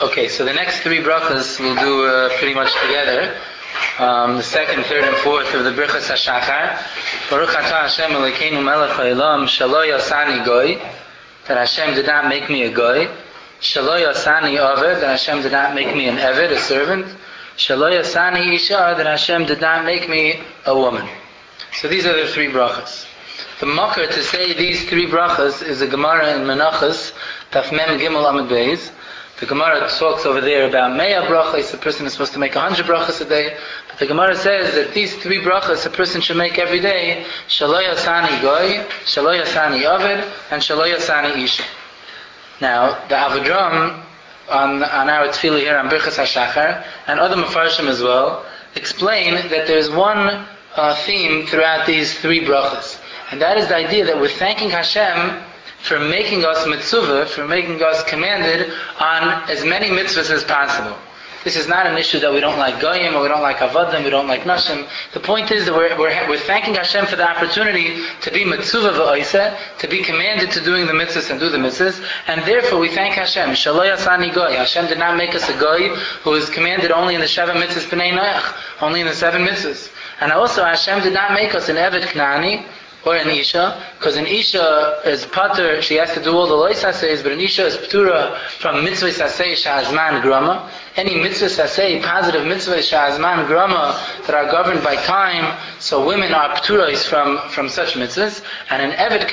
Okay, so the next three brachas we'll do pretty much together. The second, third, and fourth of the Birchas HaShachar. Baruch atah Hashem Elokeinu melech haolam shelo yasani goy, that Hashem did not make me a goy. Shelo yasani oved, that Hashem did not make me an eved, a servant. Shelo yasani isha, that Hashem did not make me a woman. So these are the three brachas. The makar to say these three brachas is a Gemara in Menachos, Taf Mem Gimel Amud Beis. The Gemara talks over there about Mea brachas, a person is supposed to make 100 brachas a day. But the Gemara says that these three brachas a person should make every day, Shelo yasani goy, Shelo yasani oved, and Shelo yasani isha. Now, the Avodram, on our tefillah here on Birchas HaShachar, and other Mefarshim as well, explain that there's one theme throughout these three brachas. And that is the idea that we're thanking Hashem for making us mitzvah, for making us commanded on as many mitzvahs as possible. This is not an issue that we don't like goyim, or we don't like avodim, we don't like nashim. The point is that we're thanking Hashem for the opportunity to be mitzvah v'oiseh, to be commanded to doing the mitzvahs and do the mitzvahs, and therefore we thank Hashem. Shelo yasani goy. Hashem did not make us a goy who is commanded only in the Sheva mitzvahs b'nei Noach, only in the 7 mitzvahs. And also Hashem did not make us an eved knani, or an Isha, because an Isha is pater, she has to do all the lois haseis, but an Isha is ptura from mitzvah sasei sha'azman grama. Any mitzvah sasei, positive mitzvah sha'azman grama, that are governed by time, so women are pturas from such mitzvahs. And an Eved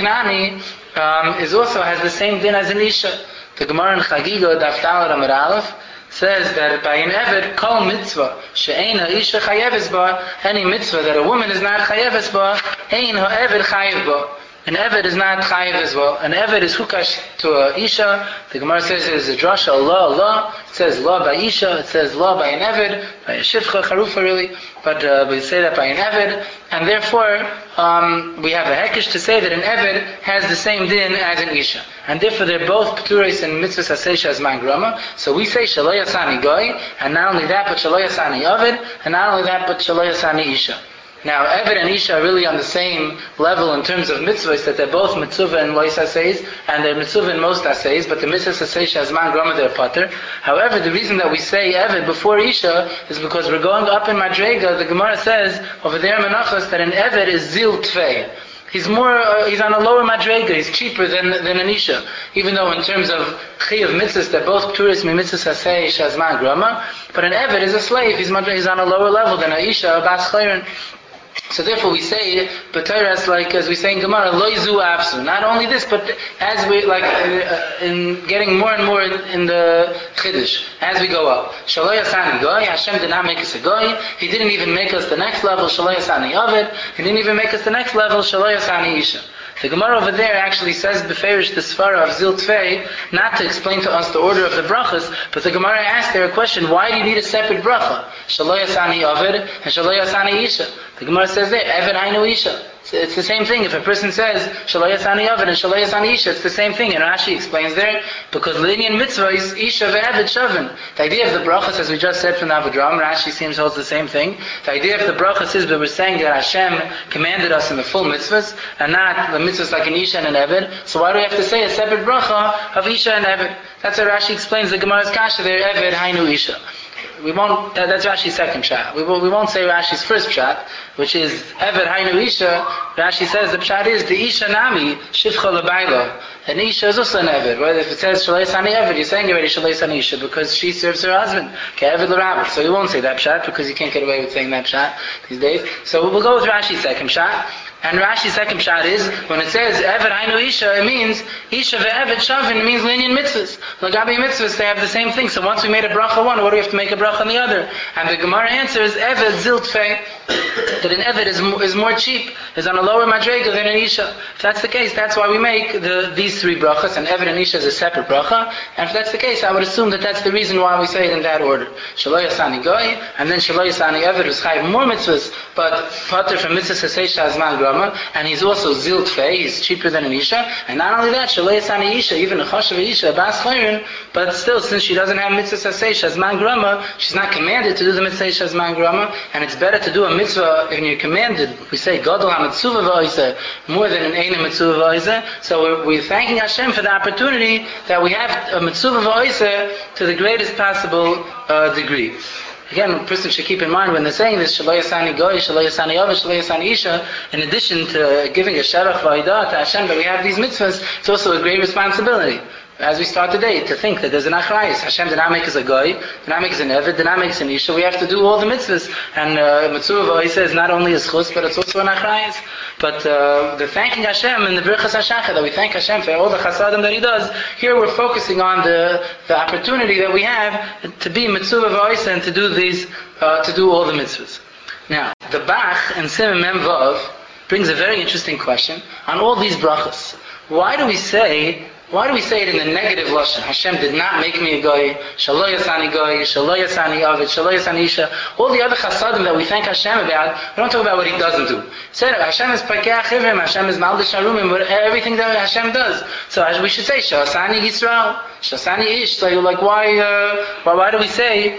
Knani is also has the same din as an Isha. The Gemara in Chagiga, Daf Daled Amud Aleph, says that by an Eved, kol mitzvah, she'ein ha'isha chayeves ba, any mitzvah that a woman is not chayeves ba, ein ha'eved chayev ba. An Eved is not chayev as well. An Eved is hukash to a Isha. The Gemara says it is a drasha, Allah. It says law by Isha, it says law by an Eved, by a shifcha, charufa really, but we say that by an Eved, and therefore we have a hekesh to say that an Eved has the same din as an Isha. And therefore they're both pturis and mitzvahs hasei as mangrama. So we say shelo yasani goy, and not only that, but shelo yasani Eved, and not only that, but shelo yasani Isha. Now, Eved and Isha are really on the same level in terms of mitzvahs, that they're both mitzvah and lois haseis, and they're mitzvah in most haseis, but the mitzvahs hasei shazman grama they're pater. However, the reason that we say Eved before Isha is because we're going up in Madrega. The Gemara says over there in Menachos that an Eved is zil tvei. He's on a lower madrega, he's cheaper than an Isha. Even though in terms of chi of mitzvahs, they're both pturis mi mitzvahs hasei shazman grama, but an Eved is a slave, he's on a lower level than an Isha, a bas chayrin. So therefore we say, B'Torah, like as we say in Gemara, lo yizu afsu. Not only this, but as we, in getting more and more in the Chiddush, as we go up. Shelo yasani goy, Hashem did not make us a goy. He didn't even make us the next level, Shelo yasani oved. He didn't even make us the next level, Shelo yasani isha. The Gemara over there actually says beferish the svara of Zil Tvei, not to explain to us the order of the brachas, but the Gemara asked there a question, why do you need a separate bracha? Shelo yasani oved and Shelo yasani isha. The Gemara says there, Eved hainu isha. It's the same thing. If a person says Shelo yasani oved and Shelo yasani isha, it's the same thing. And Rashi explains there, because l'inyan mitzvah is isha ve'eved shavin. The idea of the brachas, as we just said from the Avodram, Rashi seems holds the same thing. The idea of the brachas is that we're saying that Hashem commanded us in the full mitzvahs, and not the mitzvahs like an isha and an eved. So why do we have to say a separate bracha of isha and eved? That's what Rashi explains the Gemara's kasha there, Eved hainu isha. We won't. That's Rashi's second shot. We won't say Rashi's first shot, which is Eved hainu isha. Rashi says the shot is the isha nami shivcha lebayla. An isha is also an Eved. Right? If it says Shelo yasani Eved, you're saying already Shelo yasani isha because she serves her husband. Eved l'rabbi. So you won't say that shot because you can't get away with saying that shot these days. So we'll go with Rashi's second shot. And Rashi's second shot is, when it says Eved hainu isha, it means isha ve'eved shavin, it means linyan mitzvahs. Lagabi mitzvahs, they have the same thing. So once we made a bracha one, what do we have to make a bracha on the other? And the Gemara answers, Eved zil tfei, that an Eved is more cheap, is on a lower madrega than an isha. If that's the case, that's why we make these three brachas, and Eved and isha is a separate bracha. And if that's the case, I would assume that that's the reason why we say it in that order. Shelo yasani goy, and then Shelo yasani Eved is chayiv more mitzvahs, but pater from mitzvahs hasei shazman grama. grama, and he's also zilt fei, he's cheaper than an isha, and not only that, shalei yasani isha, even a choshev isha, bas chayrin, but still, since she doesn't have mitzvah sasei shazman grama, she's not commanded to do the mitzvah shazman grama, and it's better to do a mitzvah when you're commanded. We say gadol ha-mitzvah v'oiseh more than an eina mitzvah v'oiseh. So we're thanking Hashem for the opportunity that we have a mitzvah v'oiseh to the greatest possible degree. Again, a person should keep in mind when they're saying this, Shaloi Yasani Goy, Shaloi Yasani Ava, Shaloi Yasani Isha, in addition to giving a Shavach Va'idah to Hashem that we have these mitzvahs, it's also a great responsibility. As we start today, to think that there's an achrayus. Hashem did not make us a goy, did not make us an eved, did not make us an isha. We have to do all the mitzvahs. And mitzvah v'oiseh is not only a schus, but it's also an achrayus. But the thanking Hashem and the birchas hashachar, that we thank Hashem for all the chasadim that He does, here we're focusing on the opportunity that we have to be mitzvah v'oiseh and to do these, to do all the mitzvahs. Now, the Bach in Simon Mem Vav brings a very interesting question on all these brachas. Why do we say it in the negative lashon? Hashem did not make me a goy. Shaloi yasani goy. Shaloi yasani avid. Shaloi yasani isha. All the other chasadim that we thank Hashem about, we don't talk about what He doesn't do. Said Hashem is pakeach chivim. Hashem is maldish harumim. Everything that Hashem does. So we should say shasani Yisrael, shasani ish. So you're like, why do we say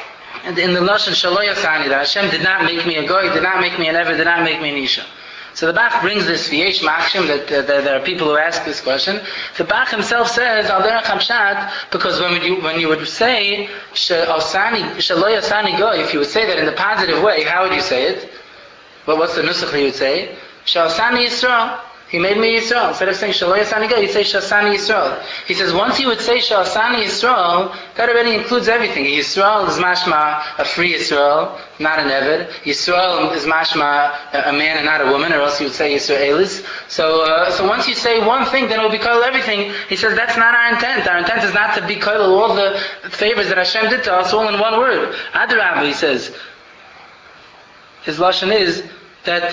in the lashon shaloi yasani that Hashem did not make me a goy, did not make me an eved, did not make me an isha? So the Bach brings this v'yesh machshim that there are people who ask this question. The Bach himself says al derech hamshat, because when you would say shaloi yasani goy, if you would say that in the positive way, how would you say it? Well, what's the nusach that you would say? Shasani Yisrael. He made me Yisrael. Instead of saying Shaloi Yasani Goy, you'd say Shasani Yisrael. He says once you would say Shasani Yisrael, that already includes everything. Yisrael is mashma a free Yisrael, not an Eved. Yisrael is mashma a man and not a woman, or else you would say Yisraelis. So once you say one thing, then it will be called everything. He says that's not our intent. Our intent is not to be called all the favors that Hashem did to us all in one word. Adrabah, he says. His lashon is that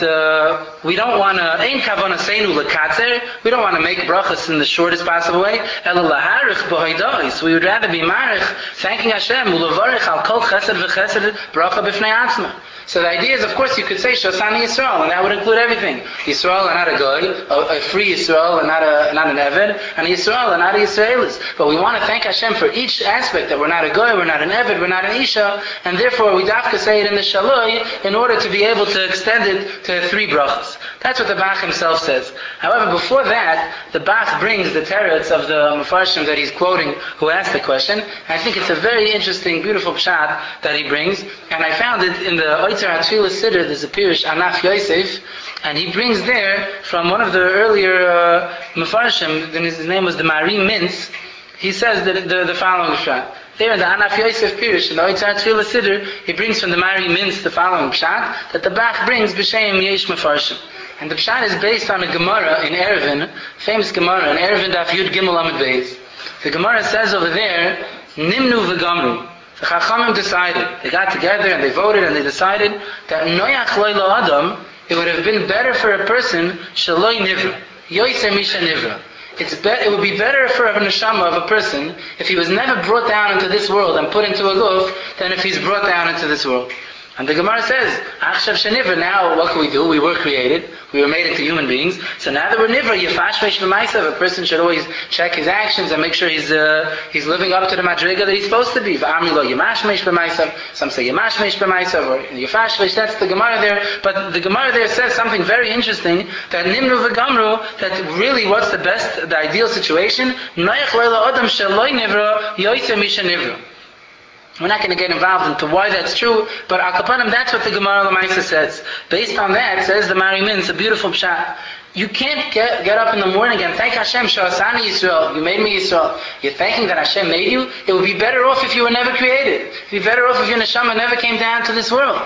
we don't want to, ein kavana seinu lekatzer, we don't want to make brachas in the shortest possible way, ela laharich b'hoidois, we would rather be marich, thanking Hashem, ulevarich al kol chesed v'chesed bracha b'fnei atzma. So the idea is, of course, you could say Shasani Yisrael, and that would include everything. Yisrael and not a goy, a free Yisrael and not an eved, and Yisrael and not a Yisraelis. But we want to thank Hashem for each aspect, that we're not a goy, we're not an eved, we're not an isha, and therefore we dafka say it in the shaloi in order to be able to extend it to 3 brachas. That's what the Bach himself says. However, before that, the Bach brings the teretz of the Mefarshim that he's quoting, who asked the question. And I think it's a very interesting, beautiful pshat that he brings. And I found it in the Oitzer HaTfilah Siddur, there's a Pirush Anaf Yosef, and he brings there from one of the earlier Mefarshim, his name was the Mari Mintz. He says the following pshat. There in the Anaf Yosef Pirush, in the Oitzer HaTfilah Siddur, he brings from the Mari Mintz the following pshat, that the Bach brings b'shem Yesh Mefarshim. And the pshat is based on a Gemara in Eruvin, famous Gemara in Eruvin Daf Yud Gimel Amud Beis. The Gemara says over there, Nimnu v'gamru. The Chachamim decided, they got together and they voted and they decided that Noach loy lo Adam, it would have been better for a person shaloi nivra, yoyser misha nivra. It would be better for a neshama of a person if he was never brought down into this world and put into a guf than if he's brought down into this world. And the Gemara says, Achshav shenivra, now what can we do? We were created. We were made into human beings. So now that we're nivra, yifash veish v'maisav, a person should always check his actions and make sure he's living up to the madriga that he's supposed to be. V'amri lo yimash veish v'maisav. Some say yimash veish v'maisav, or yifash veish, that's the Gemara there. But the Gemara there says something very interesting, that nimru v'gamru, that really what's the ideal situation? Noach lo adam shaloi nivra, yoyser misha nivra. We're not going to get involved into why that's true, but al kapanim, that's what the Gemara Lamaisa says. Based on that, says the Mari Mintz, a beautiful pshat. You can't get up in the morning and thank Hashem, Shasani Yisrael, you made me Yisrael. You're thanking that Hashem made you. It would be better off if you were never created. It would be better off if your neshama never came down to this world.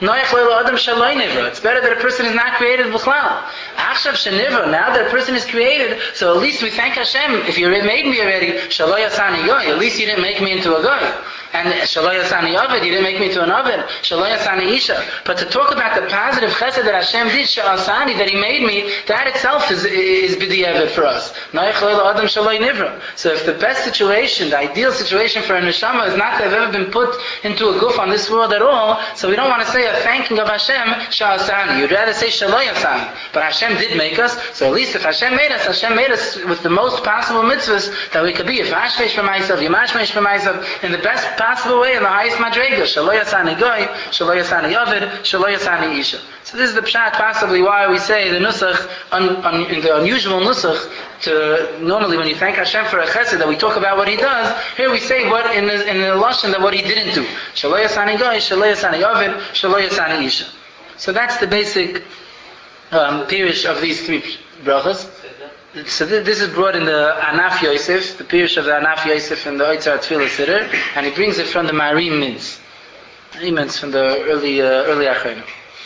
It's better that a person is not created b'chlal. Now that a person is created, so at least we thank Hashem. If you made me already, at least you didn't make me into a guy. And Shelo Yasani Ovid, you didn't make me to an Ovid. Shelo Yasani Isha. But to talk about the positive chesed that Hashem did, Sha'asani, that He made me, that itself is b'di'evet for us. So if the best situation, the ideal situation for a neshama is not to have ever been put into a guf on this world at all, so we don't want to say a thanking of Hashem, Sha'asani. You'd rather say Shelo Yasani. But Hashem did make us, so at least if Hashem made us with the most possible mitzvahs that we could be. If Hashmesh for myself, Yimashmesh for myself, in the best possible way, in the highest madrega. Shelo Yasani Goy, Shelo Yasani Yovid, Shelo Yasani Isha. So this is the pshat possibly why we say the nusach, in the unusual nusach, to normally when you thank Hashem for a chesed that we talk about what He does, here we say what in the lashon that what He didn't do. Shelo Yasani Goy, Shelo Yasani Yovid, Shelo Yasani Isha. So that's the basic pirish of these three brachas. So this is brought in the Anaf Yosef, the pirish of the Anaf Yosef in the Oitzar Tefillah Siddur, and he brings it from the Marim Minz. Minz from the early Achronim.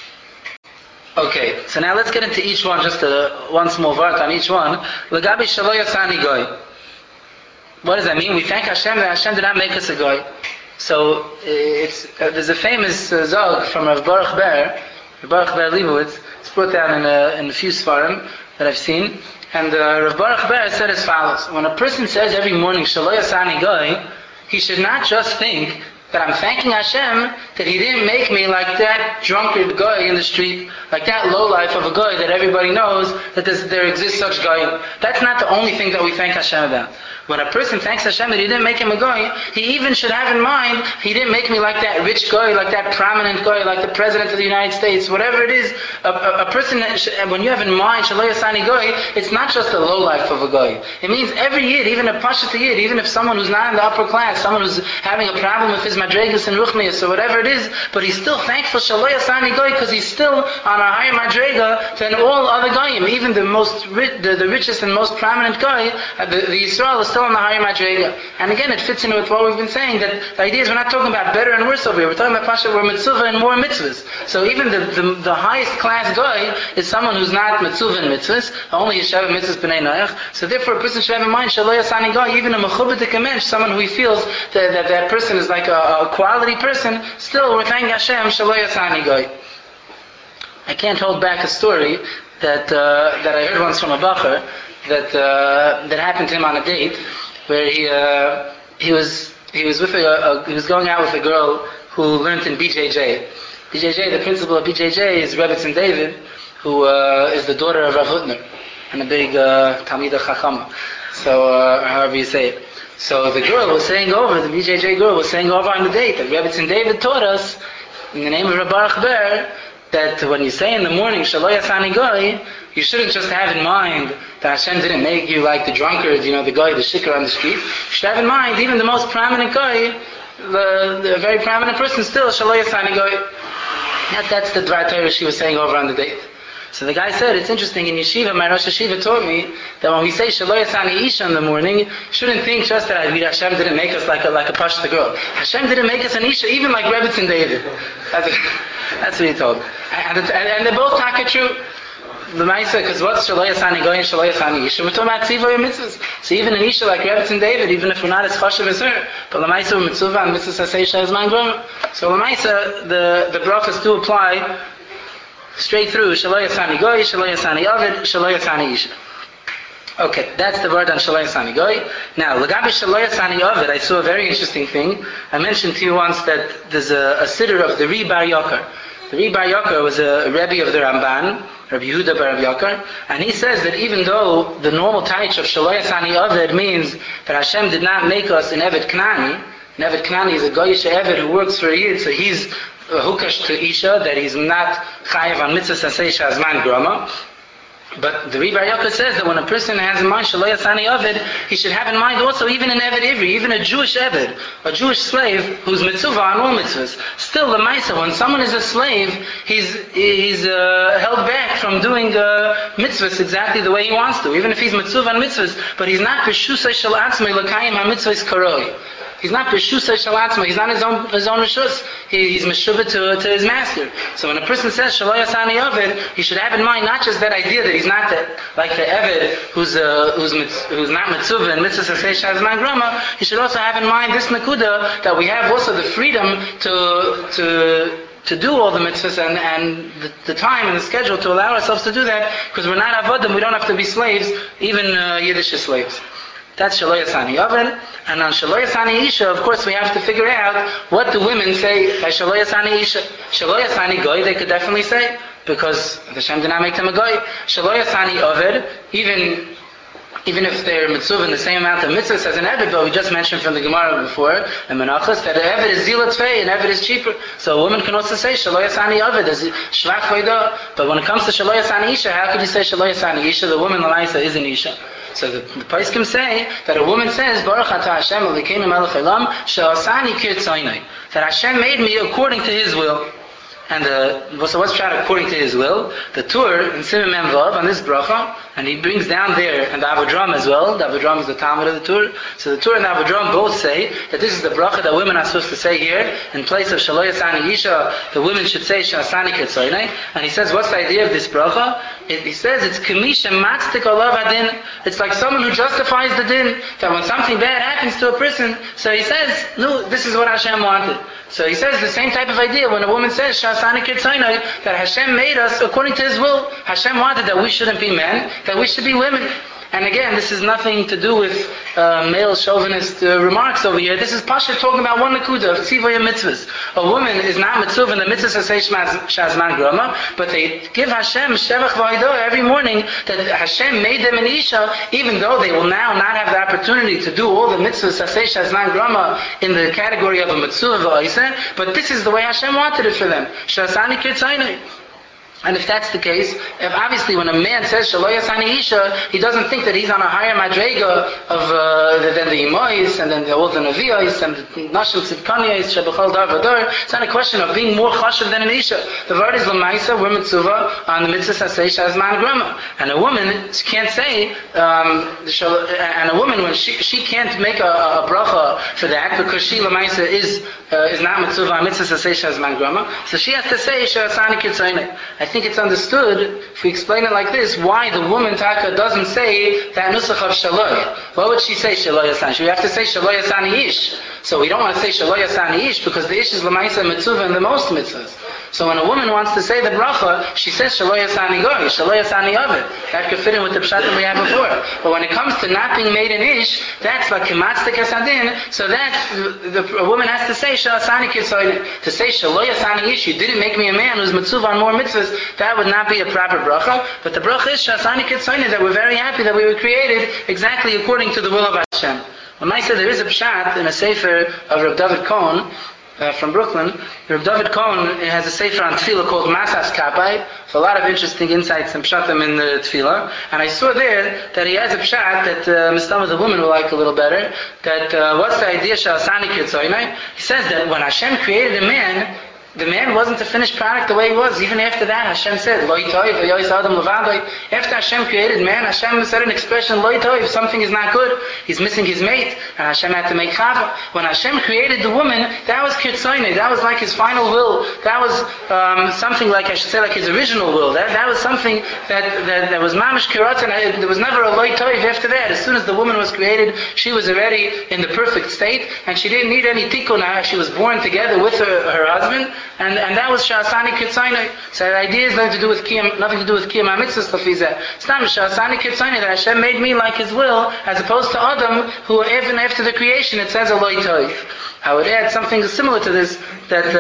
Okay, so now let's get into each one, just one small vart on each one. L'gabi Shelo Yasani Goy. What does that mean? We thank Hashem that Hashem did not make us a Goy. So there's a famous zog from Rav Baruch Ber Leibowitz. It's brought down in a few svarim that I've seen. And Rav Baruch Ber said as follows: when a person says every morning Shelo Yasani Goy, he should not just think that I'm thanking Hashem that He didn't make me like that drunkard guy in the street, like that lowlife of a guy that everybody knows that there exists such guy. That's not the only thing that we thank Hashem about. When a person thanks Hashem that He didn't make him a guy, he even should have in mind, He didn't make me like that rich guy, like that prominent guy, like the President of the United States, whatever it is. A person, when you have in mind Shelo Yasani Goy, it's not just the low life of a guy. It means every yid, even a Pashat yid, even if someone who's not in the upper class, someone who's having a problem with his madregas and ruchnias or whatever it is, but he's still thankful Shelo Yasani Goy because he's still on a higher madrega than all other goyim. Even the richest and most prominent guy, the Yisrael is still on the higher madrega. And again, it fits in with what we've been saying, that the idea is we're not talking about better and worse over here. We're talking about Pasha, we're mitzvah and more mitzvahs. So even the highest class guy is someone who's not mitzvah and mitzvahs, only Yeshav mitzvahs b'nei noach. So therefore a person should have in mind, Shelo Yasani Goy, even a mechubadik mensch, someone who he feels that person is like a quality person, still we're thanking Hashem, Shelo Yasani Goy. I can't hold back a story that I heard once from a bacher that happened to him on a date, where he was going out with a girl who learned in BJJ. BJJ, the principal of BJJ is Rebbetzin David, who is the daughter of Rav Hutner, and a big Talmida Chachama. So however you say it. So the BJJ girl was saying over on the date that Rebbetzin David taught us in the name of Rav Baruch Ber that when you say in the morning Shelo Yasani Goy, you shouldn't just have in mind that Hashem didn't make you like the drunkard, the guy, the shikar on the street. You should have in mind even the most prominent guy, the very prominent person still, Shelo Yasani Goy. That's the Dvar Torah she was saying over on the date. So the guy said, it's interesting, in yeshiva, my Rosh Yeshiva taught me that when we say Shelo Yasani Isha in the morning, you shouldn't think just that Hashem didn't make us like a Pashta girl. Hashem didn't make us an Isha even like Rebbetzin David. That's what he told me. And they're both taka true. The Maisa, because what's Shelo Yasani Goy and Shelo Yasani Isha? We're talking about Tziva and Mitzvahs. So even an Isha like Rebbetzin David, even if we're not as chashav as her, but the Maisa with Mitzvah and Mitzvah Sasei is man groma. So the Maisa, the brachas do apply straight through Shelo Yasani Goy, Shelo Yasani Ovid, Shelo Yasani Isha. Okay, that's the word on Shelo Yasani Goy. Now, L'gabi Shelo Yasani Ovid, I saw a very interesting thing. I mentioned to you once that there's a siddur of the Ri Bar Yoker. The Ri Bar Yoker was a Rebbe of the Ramban, Rabbi Yehuda Bar Rabbi Yoker, and he says that even though the normal taich of Shelo Yasani Ovid means that Hashem did not make us an Eved Knani, an Eved Knani is a Goyish Eved who works for a Yid, so he's hukash to Isha, that he's not chayiv on mitzvah sasei shazman groma. But the Ri Bar Yoker says that when a person has in mind Shelo Yasani Ovid, he should have in mind also even an Eved Ivri, even a Jewish Eved, a Jewish slave who's mitzvah on all mitzvahs. Still, the Maisa, when someone is a slave, he's held back from doing mitzvahs exactly the way he wants to, even if he's mitzvah on mitzvahs, but he's not b'shusay shel atzmei l'kayim ha-mitzvahs karoi. He's not B'Shusay Shalatzma. He's not his own Rishus. He's Meshuvah to his master. So when a person says Shelo Yasani Ovid, he should have in mind not just that idea that he's not like the Eved who's not Mitzvah and Mitzvah Sasei Shazman Grama. He should also have in mind this Nakuda that we have also the freedom to do all the mitzvahs and the time and the schedule to allow ourselves to do that, because we're not avodim, we don't have to be slaves, even Yiddish slaves. That's Shelo Yasani Oven. And on Shelo Yasani Isha, of course, we have to figure out what the women say by Shelo Yasani Isha. Shelo Yasani Goy, they could definitely say, because the Hashem did not make them a Goy. Shelo Yasani Oved, even if they're mitzvah in the same amount of mitzvahs as an Eved, but we just mentioned from the Gemara before, in Menachos, that an Eved is Zilat Fei, an Eved is cheaper. So a woman can also say Shelo Yasani Oved, is Shvach Vayda. But when it comes to Shelo Yasani Isha, how could you say Shelo Yasani Isha? The woman, Lamaisa, is an Isha. So the Paiskim say that a woman says, Baruch Atah Hashem Elokeinu Melech Olam, She'asani Kirtzaynai, that Hashem made me according to His will. And so what's trying according to His will? The Tur in Siman Mem Vav on this bracha, and he brings down there, and the Avodram as well. The Avodram is the Talmud of the Tur. So the Tur and the Avodram both say that this is the bracha that women are supposed to say here. In place of Shelo Yasani Isha, the women should say She'asani Kirtzaynai. And he says, what's the idea of this bracha? He says it's Kamisha Matztik Olav Adin. It's like someone who justifies the din. That when something bad happens to a person, so he says, no, this is what Hashem wanted. So he says the same type of idea when a woman says She'asani Kirtzaynai, that Hashem made us according to His will. Hashem wanted that we shouldn't be men, that we should be women. And again, this is nothing to do with male chauvinist remarks over here. This is Pasha talking about one nakuda of tzivaya mitzvahs. A woman is not mitzvah in the mitzvah sasei shazman grama, but they give Hashem shevach v'aydo every morning that Hashem made them an isha, even though they will now not have the opportunity to do all the mitzvahs sasei shazman grama in the category of a mitzvah v'ayse, but this is the way Hashem wanted it for them. She'asani kirtzaynai. And if that's the case, if obviously when a man says Shelo Yasani Isha, he doesn't think that he's on a higher madrega than the Imois and then all the Nevi'os and the Nashim Tzidkaniyos, Shebechol Dar Vador. It's not a question of being more chashav than an Isha. The word is Lamaisa, we're mitzvah on the mitzvah Sasei Shazman Grama. And a woman can't say, and a woman when she can't make a bracha for that because she Lamaisa is not mitzvah on mitzvah Sasei Shazman Grama. So she has to say She'asani Kirtzaynai. I think it's understood, if we explain it like this, why the woman Taka doesn't say that nusach of Shaloi. What would she say, Shelo Yasani? She would have to say Shelo Yasani Ish. So we don't want to say Shelo Yasani Ish because the Ish is Lamaisa Mitzvah in the most mitzvahs. So when a woman wants to say the bracha, she says Shelo Yasani Goy, Shelo Yasani Ovid. That could fit in with the pshatim we had before. But when it comes to not being made an Ish, that's like Kimatztik Asadin, so that a woman has to say She'asani Kirtzaynai. To say Shelo Yasani Ish, you didn't make me a man who's mitzvah on more mitzvahs, that would not be a proper bracha. But the bracha is She'asani Kirtzaynai, that we're very happy that we were created exactly according to the will of Hashem. When I say there is a pshat in a sefer of Reb David Cohen from Brooklyn, Reb David Cohen has a sefer on tefillah called Masas Kapai, with a lot of interesting insights and pshatim in the tefillah. And I saw there that he has a pshat that some of the women will like a little better. That what's the idea She'asani Kirtzaynai? He says that when Hashem created a man, the man wasn't the finished product the way he was. Even after that, Hashem said, Lo Toiv, Yois Adam Levadoi. After Hashem created man, Hashem said an expression, Lo Toiv, something is not good. He's missing his mate, and Hashem had to make Chava. When Hashem created the woman, that was Kirtzaynai. That was like his final will. That was something like, I should say, like his original will. That was something that was Mamish Kirat, and there was never a Lo Toiv after that. As soon as the woman was created, she was already in the perfect state, and she didn't need any tikkun. She was born together with her husband, and that was She'asani Kirtzaynai. So the idea is nothing to do with Kiyam HaMitzvahs Lafizah. It's not She'asani Kirtzaynai, that Hashem made me like His will, as opposed to Adam, who even after the creation it says Eloi Toiv. I would add something similar to this, that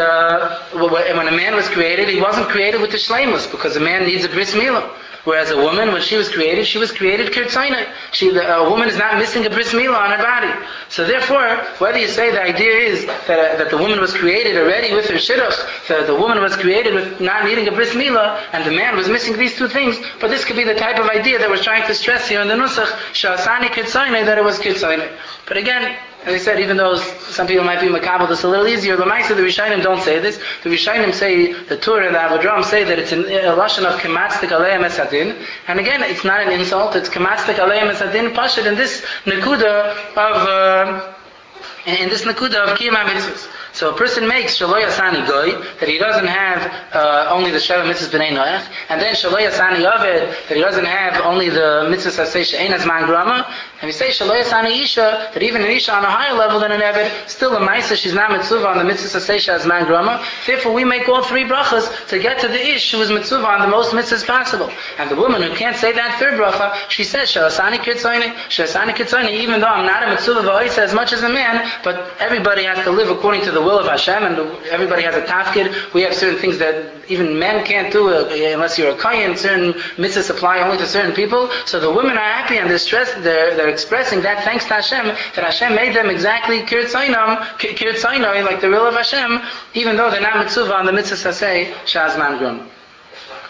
when a man was created, he wasn't created with the shleimus, because a man needs a bris milah. Whereas a woman, when she was created Kirtzaynai. A woman is not missing a bris milah on her body. So therefore, whether you say the idea is that the woman was created already with her shidduch, that the woman was created with not needing a bris milah, and the man was missing these two things, but this could be the type of idea that we're trying to stress here in the nusach, She'asani Kirtzaynai, that it was Kirtzaynai. But again, as I said, even though some people might be makabel this a little easier, the Lamaisa, the Rishonim don't say this. The Rishonim say, the Tur and the Avodram say that it's a lashon of Kematztik Aleim Esadin. And again, it's not an insult, it's Kematztik Aleim Esadin, Pashad in this Nekuda in this nakuda of kiyum mitzvahs. So a person makes shelo yasani goy, that he doesn't have only the sheva mitzvahs b'nei noach, and then shelo yasani aved, that he doesn't have only the mitzvahs asay she'ein azman grama, and we say shelo yasani isha, that even an isha on a higher level than an eved, still a ma'isa, she's not mitzvah on the mitzvahs asay she'azman grama. Therefore we make all three brachas to get to the ish who is mitzvah on the most mitzvahs possible. And the woman who can't say that third bracha, she says she'asani kirtzoni, even though I'm not a mitzvah v'oisa as much as a man, but everybody has to live according to the will of Hashem, and everybody has a tafkid. We have certain things that even men can't do unless you're a kohen. Certain mitzvahs apply only to certain people. So the women are happy and they're expressing that thanks to Hashem, that Hashem made them exactly kirtzainoi, like the will of Hashem, even though they're not mitzvah on the mitzvahs asay shazman grum.